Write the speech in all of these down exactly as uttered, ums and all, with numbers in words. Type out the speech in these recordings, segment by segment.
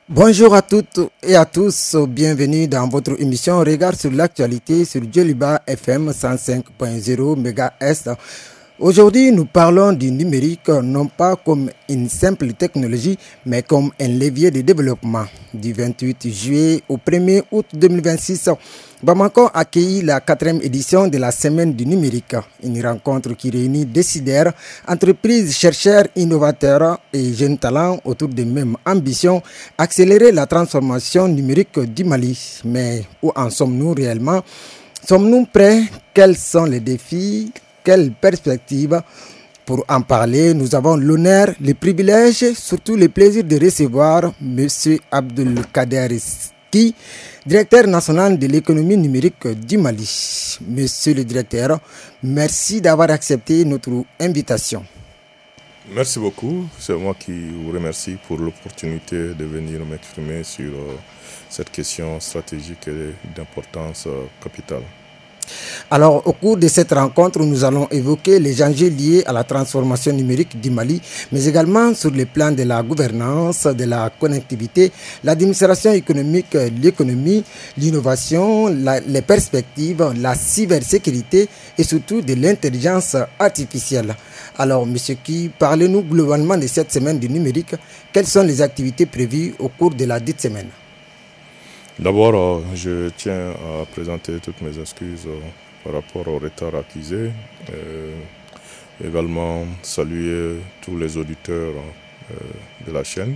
Bonjour à toutes et à tous, bienvenue dans votre émission Regard sur l'actualité sur Djoliba F M cent cinq point zéro mégahertz. Aujourd'hui, nous parlons du numérique non pas comme une simple technologie, mais comme un levier de développement. Du vingt-huit juillet au premier août deux mille vingt-six, Bamako a accueilli la quatrième édition de la Semaine du numérique, une rencontre qui réunit décideurs, entreprises, chercheurs, innovateurs et jeunes talents autour des mêmes ambitions, accélérer la transformation numérique du Mali. Mais où en sommes-nous réellement? Sommes-nous prêts? Quels sont les défis? Quelle perspective? Pour en parler, nous avons l'honneur, le privilège, surtout le plaisir de recevoir M. Abdelkader Ski, directeur national de l'économie numérique du Mali. Monsieur le directeur, merci d'avoir accepté notre invitation. Merci beaucoup. C'est moi qui vous remercie pour l'opportunité de venir m'exprimer sur euh, cette question stratégique et d'importance euh, capitale. Alors, au cours de cette rencontre, nous allons évoquer les enjeux liés à la transformation numérique du Mali, mais également sur le plan de la gouvernance, de la connectivité, l'administration économique, l'économie, l'innovation, la, les perspectives, la cybersécurité et surtout de l'intelligence artificielle. Alors, Monsieur Ki, parlez-nous globalement de cette semaine du numérique. Quelles sont les activités prévues au cours de la dite semaine? D'abord, euh, je tiens à présenter toutes mes excuses euh, par rapport au retard accusé. Euh, également saluer tous les auditeurs euh, de la chaîne.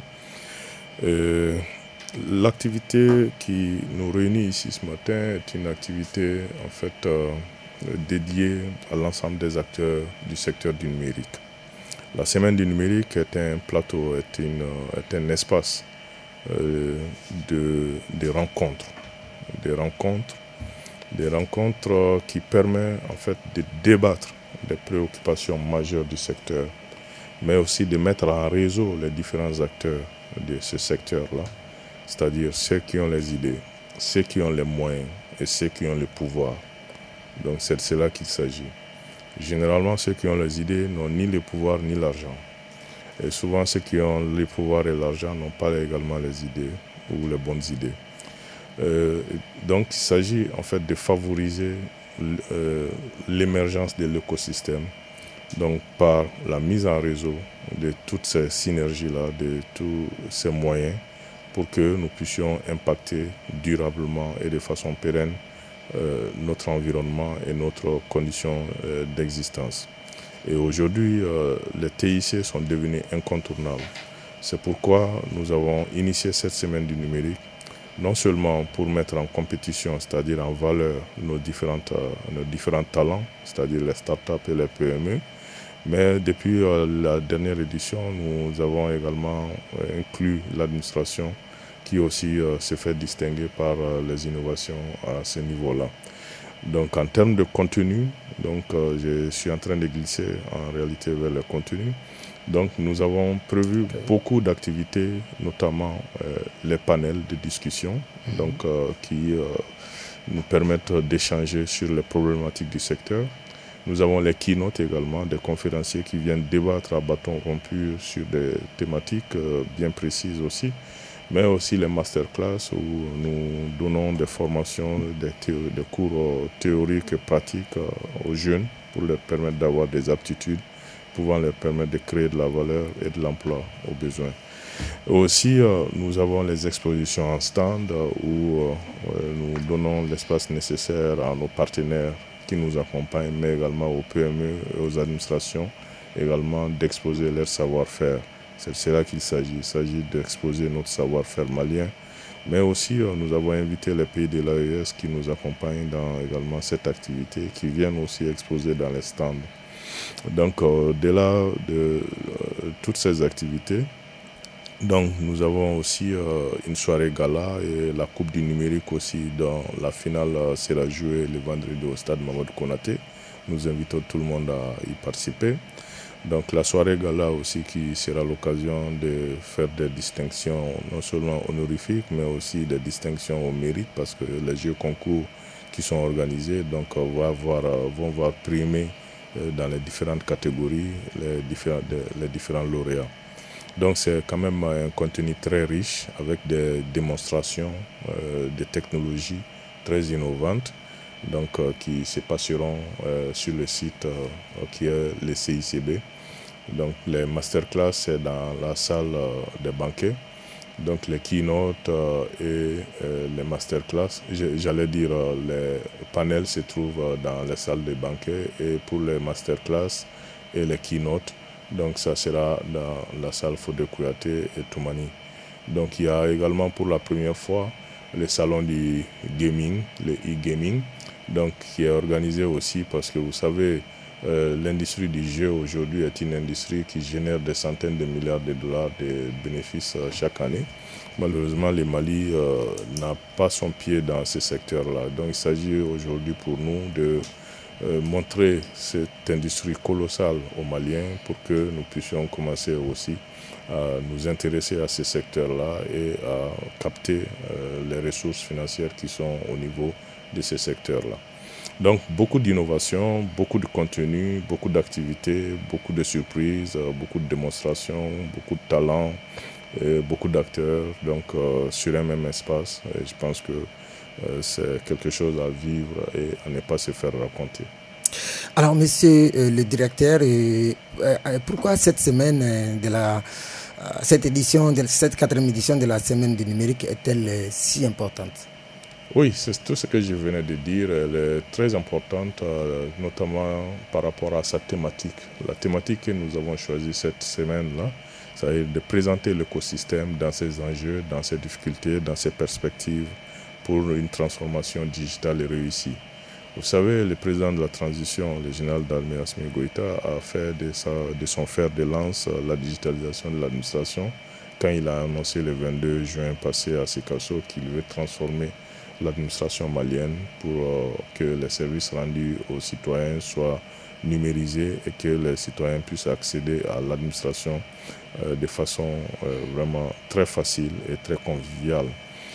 Euh, l'activité qui nous réunit ici ce matin est une activité en fait euh, dédiée à l'ensemble des acteurs du secteur du numérique. La semaine du numérique est un plateau, est, une, est un espace Euh, de, de rencontres, des rencontres, des rencontres qui permettent en fait de débattre des préoccupations majeures du secteur, mais aussi de mettre en réseau les différents acteurs de ce secteur-là, c'est-à-dire ceux qui ont les idées, ceux qui ont les moyens et ceux qui ont le pouvoir. Donc c'est de cela qu'il s'agit. Généralement, ceux qui ont les idées n'ont ni le pouvoir ni l'argent. Et souvent, ceux qui ont le pouvoir et l'argent n'ont pas également les idées ou les bonnes idées. Euh, donc, il s'agit en fait de favoriser euh, l'émergence de l'écosystème, donc par la mise en réseau de toutes ces synergies-là, de tous ces moyens, pour que nous puissions impacter durablement et de façon pérenne euh, notre environnement et notre condition euh, d'existence. Et aujourd'hui, euh, les T I C sont devenus incontournables. C'est pourquoi nous avons initié cette semaine du numérique, non seulement pour mettre en compétition, c'est-à-dire en valeur nos, différentes, euh, nos différents talents, c'est-à-dire les startups et les P M E, mais depuis euh, la dernière édition, nous avons également euh, inclus l'administration qui aussi euh, se fait distinguer par euh, les innovations à ce niveau-là. Donc en termes de contenu, donc, euh, je suis en train de glisser en réalité vers le contenu. Donc nous avons prévu okay. beaucoup d'activités, notamment euh, les panels de discussion, mm-hmm. donc, euh, qui euh, nous permettent d'échanger sur les problématiques du secteur. Nous avons les keynotes également, des conférenciers qui viennent débattre à bâton rompu sur des thématiques euh, bien précises aussi, mais aussi les masterclass où nous donnons des formations, des, théo- des cours théoriques et pratiques aux jeunes pour leur permettre d'avoir des aptitudes, pouvant leur permettre de créer de la valeur et de l'emploi aux besoins. Et aussi, euh, nous avons les expositions en stand où euh, nous donnons l'espace nécessaire à nos partenaires qui nous accompagnent, mais également aux P M E et aux administrations, également d'exposer leur savoir-faire. C'est de cela qu'il s'agit. Il s'agit d'exposer notre savoir-faire malien, mais aussi euh, nous avons invité les pays de l'A E S qui nous accompagnent dans également cette activité, qui viennent aussi exposer dans les stands. Donc, euh, de là, de euh, toutes ces activités, donc nous avons aussi euh, une soirée gala et la Coupe du numérique aussi. Dans la finale euh, sera jouée le vendredi au stade Mamadou Konaté. Nous invitons tout le monde à y participer. Donc la soirée gala aussi qui sera l'occasion de faire des distinctions non seulement honorifiques mais aussi des distinctions au mérite parce que les jeux concours qui sont organisés donc, vont, avoir, vont voir primer dans les différentes catégories les différents, les différents lauréats. Donc c'est quand même un contenu très riche avec des démonstrations euh, de technologies très innovantes donc, euh, qui se passeront euh, sur le site euh, qui est le C I C B. Donc les masterclass c'est dans la salle euh, des banquets. Donc les keynotes euh, et euh, les masterclass, j'allais dire euh, les panels se trouvent euh, dans les salles des banquets et pour les masterclass et les keynotes, donc ça sera dans la salle Fodé Kouyaté et Toumani. Donc il y a également pour la première fois le salon du gaming, le e-gaming, donc qui est organisé aussi parce que vous savez, Euh, l'industrie du jeu aujourd'hui est une industrie qui génère des centaines de milliards de dollars de bénéfices euh, chaque année. Malheureusement, le Mali euh, n'a pas son pied dans ce secteur-là. Donc il s'agit aujourd'hui pour nous de euh, montrer cette industrie colossale aux Maliens pour que nous puissions commencer aussi à nous intéresser à ce secteur-là et à capter euh, les ressources financières qui sont au niveau de ce secteur-là. Donc beaucoup d'innovation, beaucoup de contenu, beaucoup d'activités, beaucoup de surprises, beaucoup de démonstrations, beaucoup de talents, et beaucoup d'acteurs donc, euh, sur un même espace. Et je pense que euh, c'est quelque chose à vivre et à ne pas se faire raconter. Alors, monsieur euh, le directeur, euh, euh, pourquoi cette semaine euh, de la... cette édition, de cette quatrième édition de la semaine du numérique est-elle euh, si importante? Oui, c'est tout ce que je venais de dire. Elle est très importante, euh, notamment par rapport à sa thématique. La thématique que nous avons choisie cette semaine-là, c'est de présenter l'écosystème dans ses enjeux, dans ses difficultés, dans ses perspectives pour une transformation digitale et réussie. Vous savez, le président de la transition, le général d'armée Assimi Goïta, a fait de, sa, de son fer de lance la digitalisation de l'administration quand il a annoncé le vingt-deux juin passé à Sikasso qu'il veut transformer l'administration malienne pour euh, que les services rendus aux citoyens soient numérisés et que les citoyens puissent accéder à l'administration euh, de façon euh, vraiment très facile et très conviviale.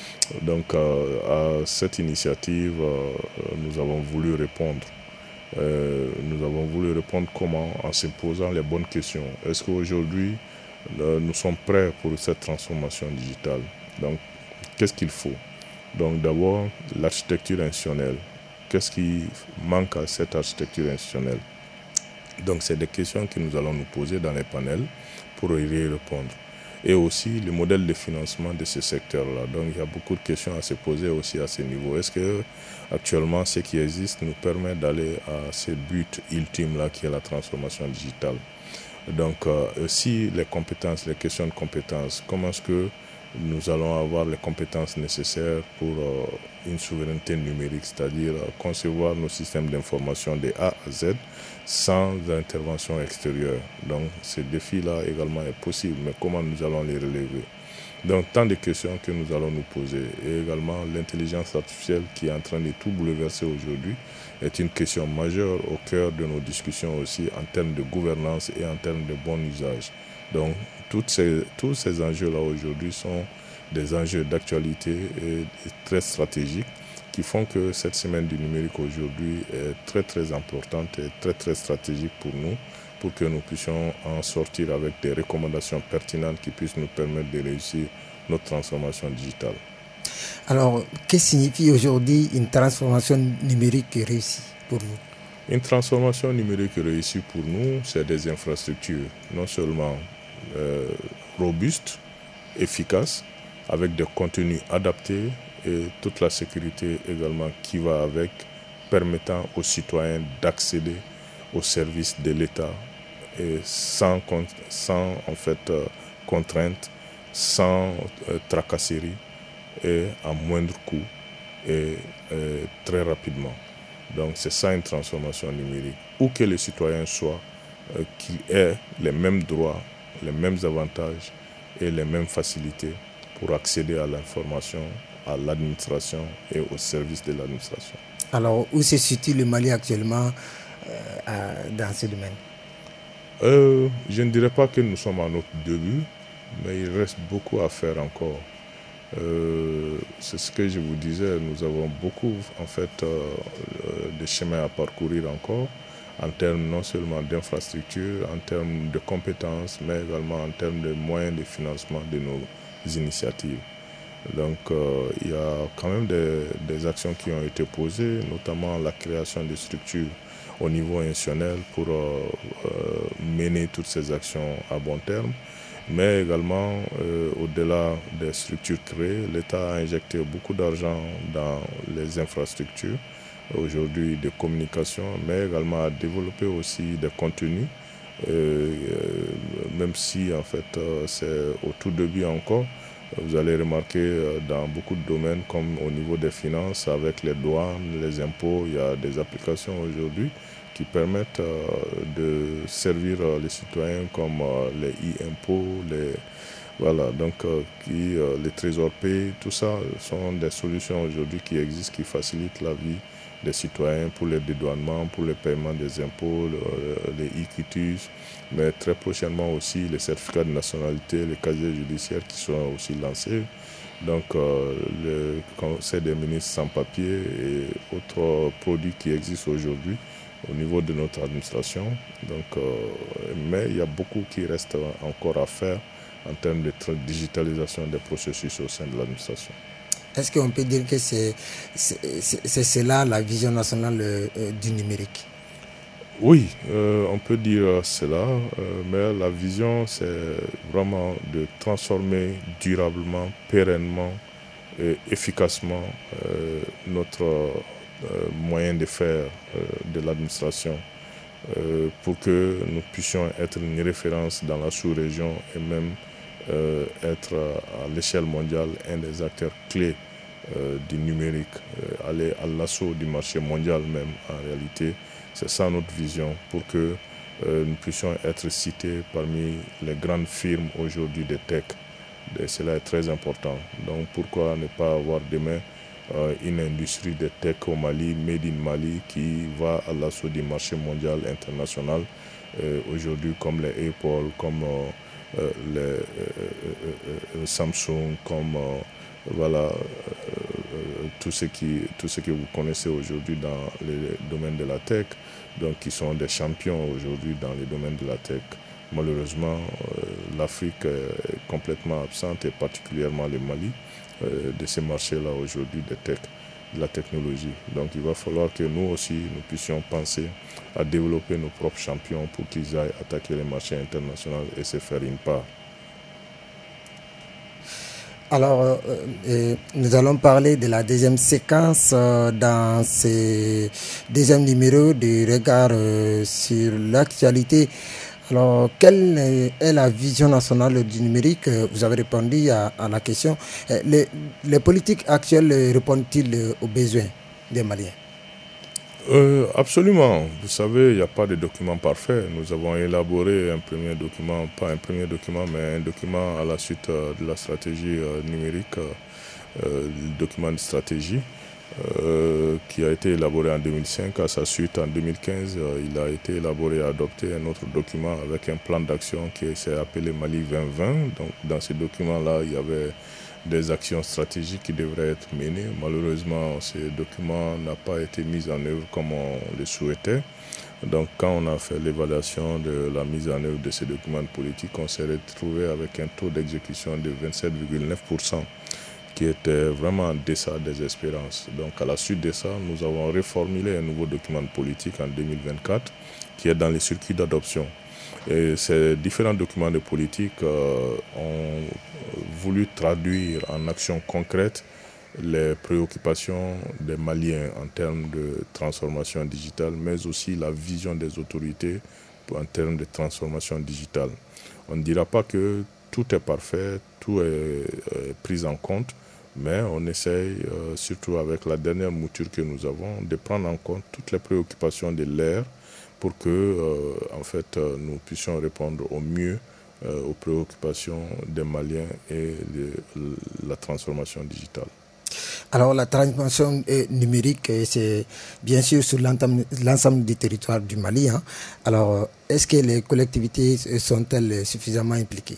Donc euh, à cette initiative, euh, nous avons voulu répondre. Euh, nous avons voulu répondre comment? En se posant les bonnes questions. Est-ce qu'aujourd'hui, euh, nous sommes prêts pour cette transformation digitale? Donc, qu'est-ce qu'il faut? Donc d'abord, l'architecture institutionnelle. Qu'est-ce qui manque à cette architecture institutionnelle? Donc c'est des questions que nous allons nous poser dans les panels pour y répondre. Et aussi le modèle de financement de ce secteur-là. Donc il y a beaucoup de questions à se poser aussi à ce niveau. Est-ce que actuellement ce qui existe nous permet d'aller à ce but ultime-là qui est la transformation digitale? Donc euh, aussi les compétences, les questions de compétences. Comment est-ce que nous allons avoir les compétences nécessaires pour euh, une souveraineté numérique, c'est-à-dire euh, concevoir nos systèmes d'information de A à Z sans intervention extérieure. Donc ce défi-là également est possible, mais comment nous allons les relever? Donc tant de questions que nous allons nous poser. Et également l'intelligence artificielle qui est en train de tout bouleverser aujourd'hui est une question majeure au cœur de nos discussions aussi en termes de gouvernance et en termes de bon usage. Donc toutes ces, tous ces enjeux-là aujourd'hui sont des enjeux d'actualité et, et très stratégiques qui font que cette semaine du numérique aujourd'hui est très très importante et très très stratégique pour nous, pour que nous puissions en sortir avec des recommandations pertinentes qui puissent nous permettre de réussir notre transformation digitale. Alors, qu'est-ce que signifie aujourd'hui une transformation numérique réussie pour vous? Une transformation numérique réussie pour nous, c'est des infrastructures non seulement euh, robustes, efficaces, avec des contenus adaptés et toute la sécurité également qui va avec, permettant aux citoyens d'accéder aux services de l'État et sans, sans en fait, euh, contrainte, sans euh, tracasserie et à moindre coût et euh, très rapidement. Donc c'est ça une transformation numérique. Où que les citoyens soient, euh, qu'ils aient les mêmes droits, les mêmes avantages et les mêmes facilités pour accéder à l'information, à l'administration et aux services de l'administration. Alors, où se situe le Mali actuellement euh, à, dans ce domaine? euh, Je ne dirais pas que nous sommes à notre début, mais il reste beaucoup à faire encore. Euh, c'est ce que je vous disais, nous avons beaucoup en fait euh, de chemin à parcourir encore en termes non seulement d'infrastructures, en termes de compétences, mais également en termes de moyens de financement de nos initiatives. Donc euh, il y a quand même des, des actions qui ont été posées, notamment la création de structures au niveau institutionnel pour euh, euh, mener toutes ces actions à bon terme. Mais également, euh, au-delà des structures créées, l'État a injecté beaucoup d'argent dans les infrastructures, aujourd'hui de communication, mais également à développer aussi des contenus, euh, même si en fait euh, c'est au tout début encore. Vous allez remarquer dans beaucoup de domaines, comme au niveau des finances, avec les douanes, les impôts, il y a des applications aujourd'hui qui permettent euh, de servir euh, les citoyens comme euh, les e-impôts, les, voilà, donc euh, qui, euh, les trésors payés, tout ça sont des solutions aujourd'hui qui existent, qui facilitent la vie des citoyens pour les dédouanements, pour le paiement des impôts, le, les e-quitus, mais très prochainement aussi les certificats de nationalité, les casiers judiciaires qui sont aussi lancés. Donc euh, le Conseil des ministres sans papier et autres produits qui existent aujourd'hui au niveau de notre administration. Donc, euh, mais il y a beaucoup qui reste encore à faire en termes de digitalisation des processus au sein de l'administration. Est-ce qu'on peut dire que c'est, c'est, c'est cela la vision nationale euh, du numérique? Oui, euh, on peut dire cela, euh, mais la vision, c'est vraiment de transformer durablement, pérennement et efficacement euh, notre euh, moyen de faire euh, de l'administration euh, pour que nous puissions être une référence dans la sous-région et même euh, être à l'échelle mondiale un des acteurs clés euh, du numérique, euh, aller à l'assaut du marché mondial même en réalité. C'est ça notre vision pour que euh, nous puissions être cités parmi les grandes firmes aujourd'hui de tech. Et cela est très important. Donc pourquoi ne pas avoir demain euh, une industrie de tech au Mali, made in Mali, qui va à l'assaut du marché mondial international euh, aujourd'hui, comme les Apple, comme euh, euh, les euh, euh, euh, Samsung, comme euh, voilà, euh, euh, tout ce qui, tout ce que vous connaissez aujourd'hui dans les domaines de la tech, donc qui sont des champions aujourd'hui dans les domaines de la tech. Malheureusement, euh, l'Afrique est complètement absente, et particulièrement le Mali, euh, de ces marchés-là aujourd'hui de tech, de la technologie. Donc il va falloir que nous aussi, nous puissions penser à développer nos propres champions pour qu'ils aillent attaquer les marchés internationaux et se faire une part. Alors, euh, nous allons parler de la deuxième séquence euh, dans ce deuxième numéro du regard euh, sur l'actualité. Alors, quelle est la vision nationale du numérique? Vous avez répondu à, à la question. Les, les politiques actuelles répondent-ils aux besoins des Maliens? Euh, absolument. Vous savez, il n'y a pas de document parfait. Nous avons élaboré un premier document, pas un premier document, mais un document à la suite euh, de la stratégie euh, numérique, euh, le document de stratégie, euh, qui a été élaboré en deux mille cinq. À sa suite, en deux mille quinze, euh, il a été élaboré et adopté un autre document avec un plan d'action qui s'est appelé Mali vingt vingt. Donc, dans ce document-là, il y avait des actions stratégiques qui devraient être menées. Malheureusement, ce document n'a pas été mis en œuvre comme on le souhaitait. Donc, quand on a fait l'évaluation de la mise en œuvre de ces documents politiques, on s'est retrouvé avec un taux d'exécution de vingt-sept virgule neuf pour cent qui était vraiment en deçà des espérances. Donc, à la suite de ça, nous avons reformulé un nouveau document politique en deux mille vingt-quatre qui est dans les circuits d'adoption. Et ces différents documents de politique euh, ont voulu traduire en actions concrètes les préoccupations des Maliens en termes de transformation digitale, mais aussi la vision des autorités en termes de transformation digitale. On ne dira pas que tout est parfait, tout est euh, pris en compte, mais on essaye, euh, surtout avec la dernière mouture que nous avons, de prendre en compte toutes les préoccupations de l'ère pour que euh, en fait, euh, nous puissions répondre au mieux euh, aux préoccupations des Maliens et de, de la transformation digitale. Alors la transformation numérique, c'est bien sûr sur l'ensemble du territoire du Mali. Hein. Alors, est-ce que les collectivités sont-elles suffisamment impliquées?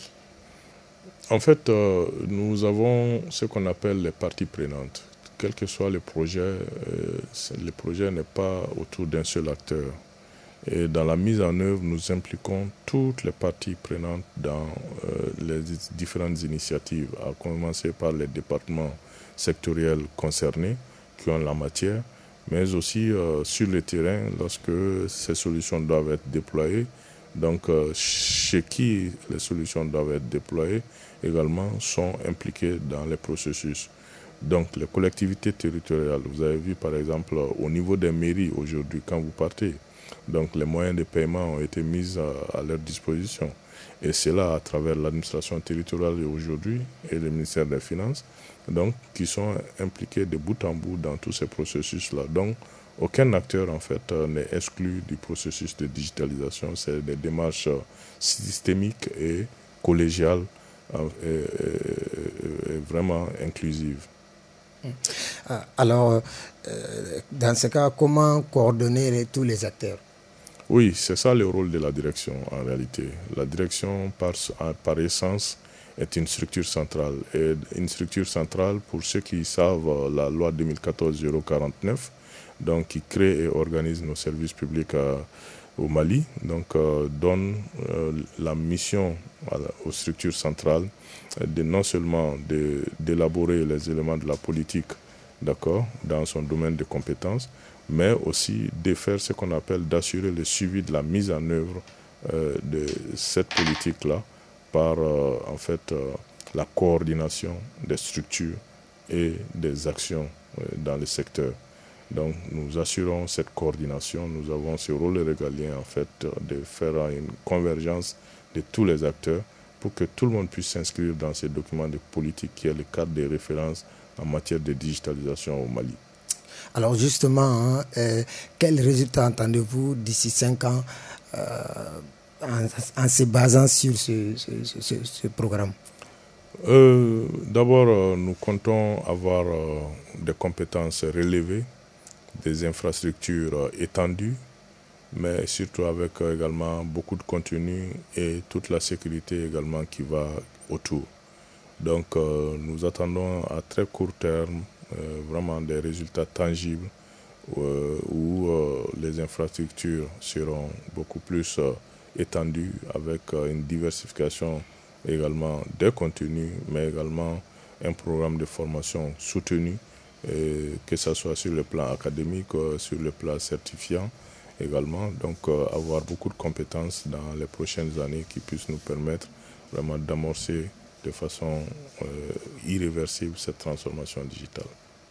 En fait, euh, nous avons ce qu'on appelle les parties prenantes. Quel que soit le projet, euh, le projet n'est pas autour d'un seul acteur. Et dans la mise en œuvre, nous impliquons toutes les parties prenantes dans euh, les différentes initiatives, à commencer par les départements sectoriels concernés qui ont la matière, mais aussi euh, sur le terrain lorsque ces solutions doivent être déployées. Donc, euh, chez qui les solutions doivent être déployées également sont impliqués dans les processus. Donc, les collectivités territoriales, vous avez vu par exemple au niveau des mairies aujourd'hui, quand vous partez, donc les moyens de paiement ont été mis à, à leur disposition. Et c'est là, à travers l'administration territoriale aujourd'hui et le ministère des Finances, donc, qui sont impliqués de bout en bout dans tous ces processus-là. Donc, aucun acteur, en fait, n'est exclu du processus de digitalisation. C'est des démarches systémiques et collégiales et, et, et vraiment inclusives. Alors, dans ce cas, comment coordonner tous les acteurs? Oui, c'est ça le rôle de la direction en réalité. La direction, par, par essence, est une structure centrale. Et une structure centrale, pour ceux qui savent, la loi deux mille quatorze zéro quarante-neuf, donc, qui crée et organise nos services publics euh, au Mali, donc euh, donne euh, la mission à la, aux structures centrales de non seulement de, d'élaborer les éléments de la politique, d'accord, dans son domaine de compétences, mais aussi de faire ce qu'on appelle d'assurer le suivi de la mise en œuvre euh, de cette politique-là par euh, en fait euh, la coordination des structures et des actions euh, dans le secteur. Donc nous assurons cette coordination, nous avons ce rôle régalien en fait de faire une convergence de tous les acteurs pour que tout le monde puisse s'inscrire dans ces documents de politique qui est le cadre de référence en matière de digitalisation au Mali. Alors justement, hein, euh, quels résultats entendez-vous d'ici cinq ans euh, en, en se basant sur ce, ce, ce, ce programme? euh, D'abord, euh, nous comptons avoir euh, des compétences relevées, des infrastructures euh, étendues, mais surtout avec euh, également beaucoup de contenu et toute la sécurité également qui va autour. Donc euh, nous attendons à très court terme euh, vraiment des résultats tangibles euh, où euh, les infrastructures seront beaucoup plus euh, étendues avec euh, une diversification également des contenus, mais également un programme de formation soutenu, et que ce soit sur le plan académique, euh, sur le plan certifiant également. Donc euh, avoir beaucoup de compétences dans les prochaines années qui puissent nous permettre vraiment d'amorcer de façon euh, irréversible cette transformation digitale.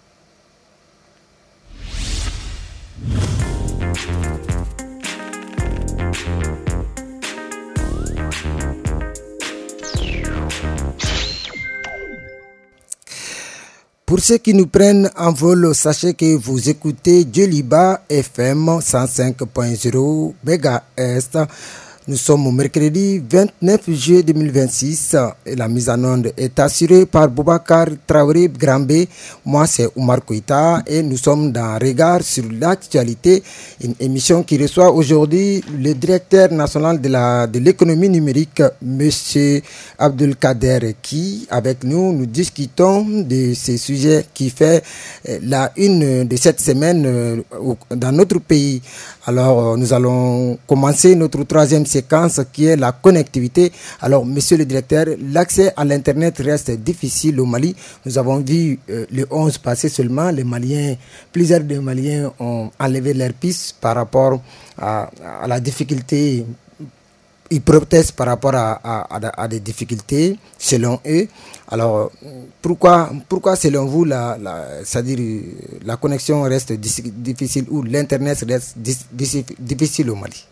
Pour ceux qui nous prennent en vol, sachez que vous écoutez Djoliba F M cent cinq point zéro mégahertz. Nous sommes au mercredi vingt-neuf juillet deux mille vingt-six et la mise en onde est assurée par Boubacar Traoré Grambé. Moi, c'est Oumar Koïta et nous sommes dans Regard sur l'actualité, une émission qui reçoit aujourd'hui le directeur national de, la, de l'économie numérique, M. Abdelkader, qui, avec nous, nous discutons de ces sujets qui fait la une de cette semaine dans notre pays. Alors, nous allons commencer notre troisième séquence qui est la connectivité. Alors, monsieur le directeur, l'accès à l'Internet reste difficile au Mali. Nous avons vu euh, le onze passer seulement. Les Maliens, plusieurs des Maliens ont enlevé leur piste par rapport à, à la difficulté. Ils protestent par rapport à, à, à, à des difficultés selon eux. Alors, pourquoi, pourquoi selon vous, la, la, c'est-à-dire la connexion reste difficile ou l'Internet reste difficile au Mali?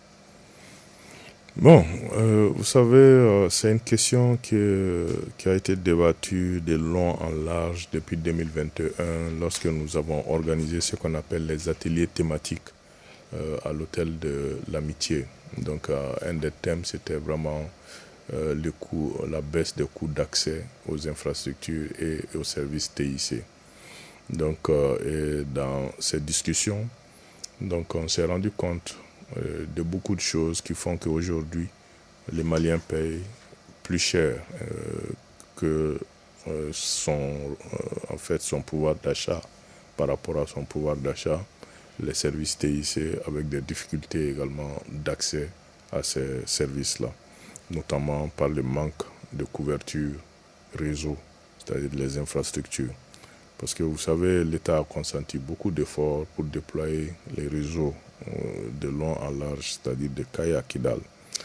Bon, euh, vous savez, euh, c'est une question qui, qui a été débattue de long en large depuis deux mille vingt et un, lorsque nous avons organisé ce qu'on appelle les ateliers thématiques euh, à l'hôtel de l'Amitié. Donc, euh, un des thèmes, c'était vraiment euh, le coût, la baisse des coûts d'accès aux infrastructures et, et aux services T I C. Donc, euh, et dans ces discussions, donc, on s'est rendu compte euh, de beaucoup de choses qui font qu'aujourd'hui, les Maliens payent plus cher euh, que euh, son, euh, en fait, son pouvoir d'achat par rapport à son pouvoir d'achat. les services T I C avec des difficultés également d'accès à ces services-là, notamment par le manque de couverture réseau, c'est-à-dire les infrastructures. Parce que vous savez, l'État a consenti beaucoup d'efforts pour déployer les réseaux de long en large, c'est-à-dire de Kaya à Kidal.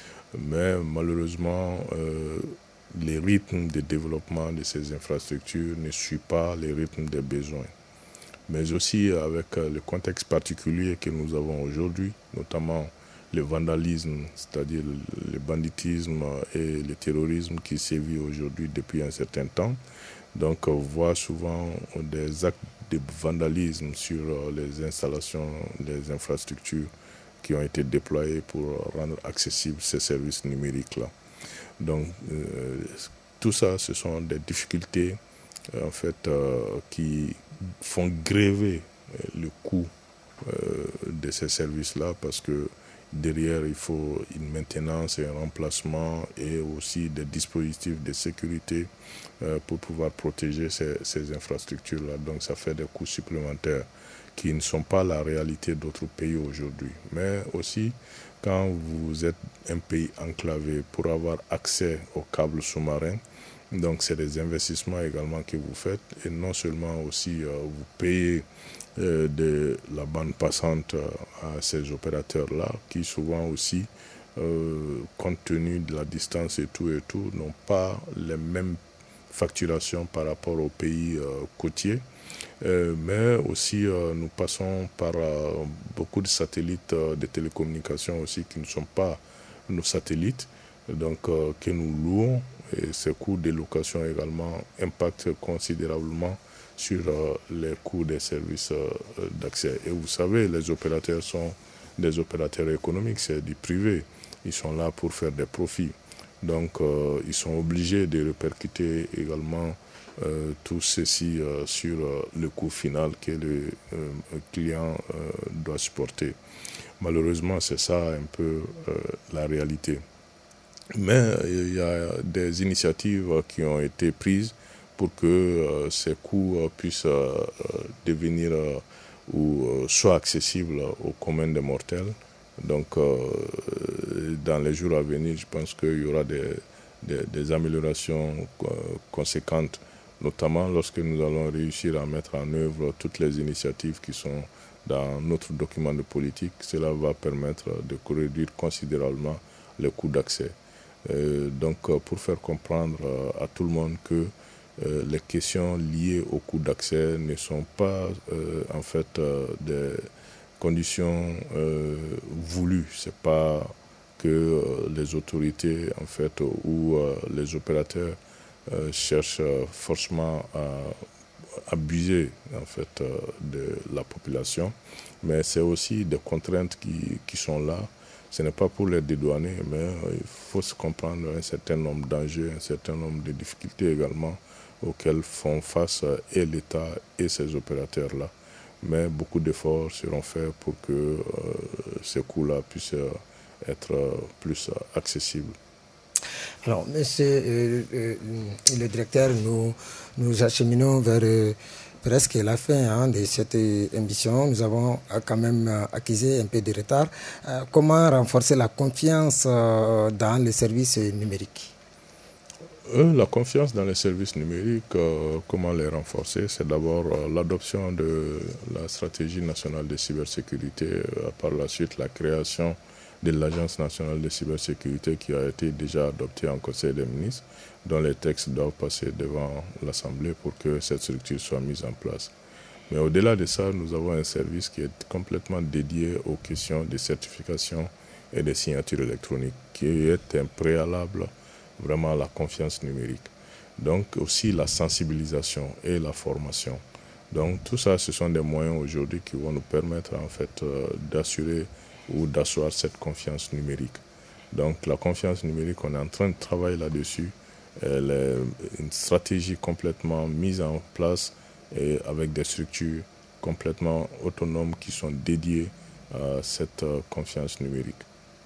Mais malheureusement, euh, les rythmes de développement de ces infrastructures ne suivent pas les rythmes des besoins. Mais aussi avec le contexte particulier que nous avons aujourd'hui, notamment le vandalisme, c'est-à-dire le banditisme et le terrorisme qui sévit aujourd'hui depuis un certain temps. Donc on voit souvent des actes de vandalisme sur les installations, les infrastructures qui ont été déployées pour rendre accessibles ces services numériques-là. Donc euh, tout ça, ce sont des difficultés en fait, euh, qui font gréver le coût euh, de ces services-là parce que derrière, il faut une maintenance et un remplacement et aussi des dispositifs de sécurité euh, pour pouvoir protéger ces, ces infrastructures-là. Donc ça fait des coûts supplémentaires qui ne sont pas la réalité d'autres pays aujourd'hui. Mais aussi, quand vous êtes un pays enclavé, pour avoir accès aux câbles sous-marins, donc c'est des investissements également que vous faites et non seulement aussi euh, vous payez euh, de la bande passante euh, à ces opérateurs-là qui souvent aussi, euh, compte tenu de la distance et tout et tout, n'ont pas les mêmes facturations par rapport aux pays euh, côtiers. Euh, mais aussi euh, nous passons par euh, beaucoup de satellites euh, de télécommunications aussi qui ne sont pas nos satellites, donc euh, que nous louons. Et ces coûts de location également impactent considérablement sur euh, les coûts des services euh, d'accès. Et vous savez, les opérateurs sont des opérateurs économiques, c'est du privé. Ils sont là pour faire des profits. Donc, euh, ils sont obligés de répercuter également euh, tout ceci euh, sur euh, le coût final que le euh, client euh, doit supporter. Malheureusement, c'est ça un peu euh, la réalité. Mais il y a des initiatives qui ont été prises pour que euh, ces coûts euh, puissent euh, devenir euh, ou euh, soient accessibles au commun des mortels. Donc, euh, dans les jours à venir, je pense qu'il y aura des, des, des améliorations euh, conséquentes, notamment lorsque nous allons réussir à mettre en œuvre toutes les initiatives qui sont dans notre document de politique. Cela va permettre de réduire considérablement les coûts d'accès. Euh, donc, pour faire comprendre euh, à tout le monde que euh, les questions liées au coût d'accès ne sont pas euh, en fait euh, des conditions euh, voulues. C'est pas que euh, les autorités en fait ou euh, les opérateurs euh, cherchent euh, forcément à abuser en fait euh, de la population, mais c'est aussi des contraintes qui, qui sont là. Ce n'est pas pour les dédouaner, mais euh, il faut se comprendre un certain nombre d'enjeux, un certain nombre de difficultés également auxquelles font face euh, et l'État et ces opérateurs-là. Mais beaucoup d'efforts seront faits pour que euh, ces coûts-là puissent euh, être euh, plus euh, accessibles. Alors, monsieur euh, euh, le directeur, nous nous acheminons vers euh, presque la fin hein, de cette émission. Nous avons euh, quand même euh, acquis un peu de retard. Euh, comment renforcer la confiance euh, dans les services numériques ? Euh, la confiance dans les services numériques, euh, comment les renforcer? C'est d'abord euh, l'adoption de la stratégie nationale de cybersécurité, euh, par la suite la création de l'Agence nationale de cybersécurité qui a été déjà adoptée en Conseil des ministres, dont les textes doivent passer devant l'Assemblée pour que cette structure soit mise en place. Mais au-delà de ça, nous avons un service qui est complètement dédié aux questions de certification et de signature électronique, qui est un préalable vraiment à la confiance numérique. Donc aussi la sensibilisation et la formation. Donc tout ça, ce sont des moyens aujourd'hui qui vont nous permettre en fait euh, d'assurer ou d'asseoir cette confiance numérique. Donc la confiance numérique, on est en train de travailler là-dessus. Elle est une stratégie complètement mise en place et avec des structures complètement autonomes qui sont dédiées à cette euh, confiance numérique.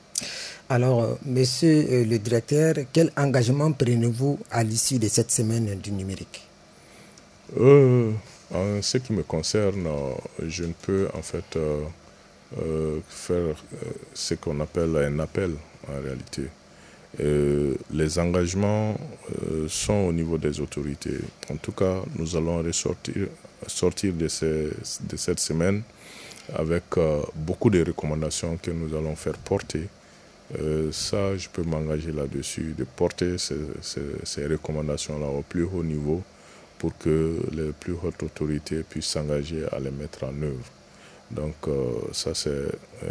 Alors, euh, monsieur euh, le directeur, quel engagement prenez-vous à l'issue de cette semaine du numérique ? euh, En ce qui me concerne, je ne peux en fait euh, euh, faire euh, ce qu'on appelle un appel en réalité. Euh, les engagements euh, sont au niveau des autorités. En tout cas, nous allons ressortir sortir de, ces, de cette semaine avec euh, beaucoup de recommandations que nous allons faire porter. Euh, ça, je peux m'engager là-dessus, de porter ces, ces, ces recommandations-là au plus haut niveau pour que les plus hautes autorités puissent s'engager à les mettre en œuvre. Donc euh, ça, c'est euh,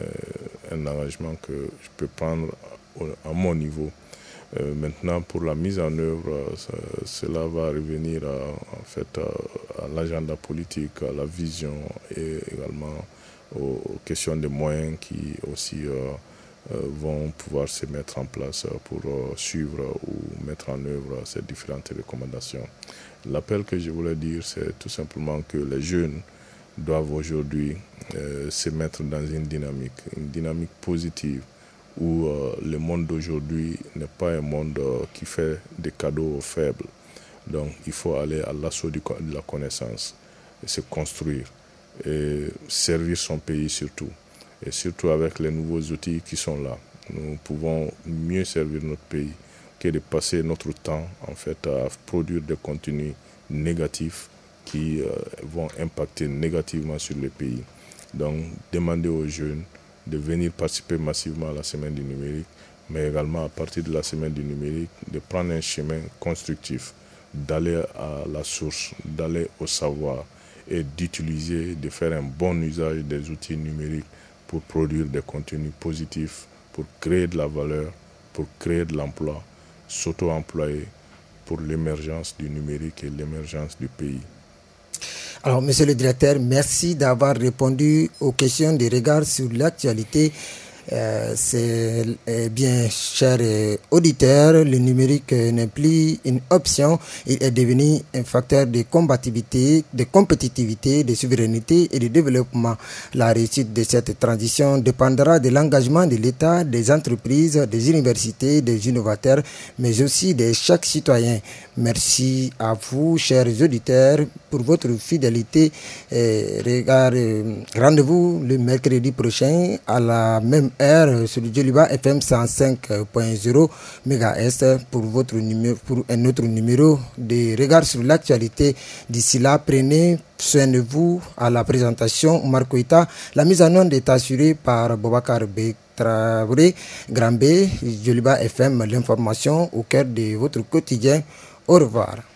un engagement que je peux prendre à mon niveau. Euh, maintenant, pour la mise en œuvre, ça, cela va revenir à, en fait, à, à l'agenda politique, à la vision et également aux, aux questions de moyens qui aussi euh, euh, vont pouvoir se mettre en place pour euh, suivre ou mettre en œuvre ces différentes recommandations. L'appel que je voulais dire, c'est tout simplement que les jeunes doivent aujourd'hui euh, se mettre dans une dynamique, une dynamique positive, où euh, le monde d'aujourd'hui n'est pas un monde euh, qui fait des cadeaux aux faibles. Donc il faut aller à l'assaut de la connaissance, et se construire, et servir son pays surtout. Et surtout avec les nouveaux outils qui sont là. Nous pouvons mieux servir notre pays que de passer notre temps en fait, à produire des contenus négatifs qui euh, vont impacter négativement sur le pays. Donc demander aux jeunes de venir participer massivement à la semaine du numérique, mais également à partir de la semaine du numérique, de prendre un chemin constructif, d'aller à la source, d'aller au savoir et d'utiliser, de faire un bon usage des outils numériques pour produire des contenus positifs, pour créer de la valeur, pour créer de l'emploi, s'auto-employer pour l'émergence du numérique et l'émergence du pays. Alors, monsieur le directeur, merci d'avoir répondu aux questions de regard sur l'actualité. Euh, c'est euh, bien, chers euh, auditeurs, le numérique euh, n'est plus une option, il est devenu un facteur de combativité, de compétitivité, de souveraineté et de développement. La réussite de cette transition dépendra de l'engagement de l'État, des entreprises, des universités, des innovateurs, mais aussi de chaque citoyen. Merci à vous, chers auditeurs, pour votre fidélité. Euh, regard, euh, rendez-vous le mercredi prochain à la même heure sur le Djoliba F M cent cinq point zéro mégahertz pour votre numéro, pour un autre numéro de regard sur l'actualité. D'ici là, prenez soin de vous. À la présentation, Marco Ita. La mise en onde est assurée par Bobakar B. Traoré, Grand B, Djoliba F M, l'information au cœur de votre quotidien. Au revoir.